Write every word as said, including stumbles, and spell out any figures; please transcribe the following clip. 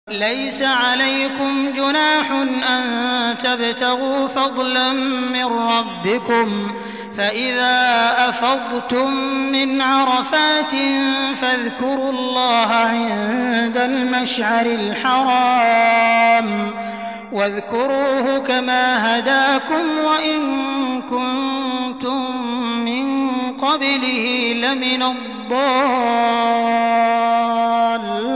ليس عليكم جناح أن تبتغوا فضلا من ربكم فإذا أفضتم من عرفات فاذكروا الله عند المشعر الحرام واذكروه كما هداكم وإن كنتم من قبله لمن الضالين.